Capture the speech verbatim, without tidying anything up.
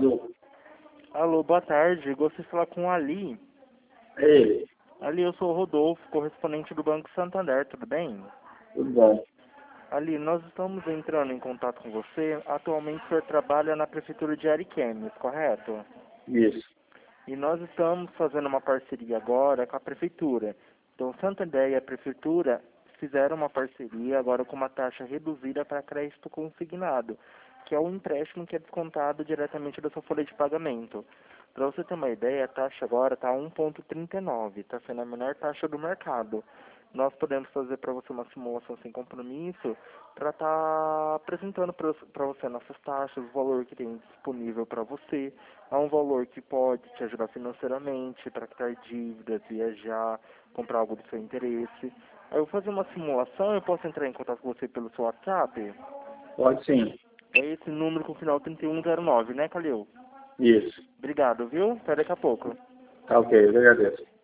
Alô? Alô, boa tarde. Gostaria de falar com o Ali. É ele. Ali, eu sou o Rodolfo, correspondente do Banco Santander, tudo bem? Tudo bom? Ali, nós estamos entrando em contato com você. Atualmente o senhor trabalha na Prefeitura de Ariquemes, correto? Isso. E nós estamos fazendo uma parceria agora com a Prefeitura. Então, o Santander e a Prefeitura fizeram uma parceria agora com uma taxa reduzida para crédito consignado, que é o empréstimo que é descontado diretamente da sua folha de pagamento. Para você ter uma ideia, a taxa agora está um vírgula trinta e nove, está sendo a menor taxa do mercado. Nós podemos fazer para você uma simulação sem compromisso para estar apresentando para você nossas taxas, o valor que tem disponível para você. É um valor que pode te ajudar financeiramente para quitar dívidas, viajar, comprar algo do seu interesse. Aí eu vou fazer uma simulação, eu posso entrar em contato com você pelo seu WhatsApp? Pode sim. É esse número com o final trinta e um zero nove, né, Calil? Isso. Obrigado, viu? Até daqui a pouco. Tá ok, eu agradeço.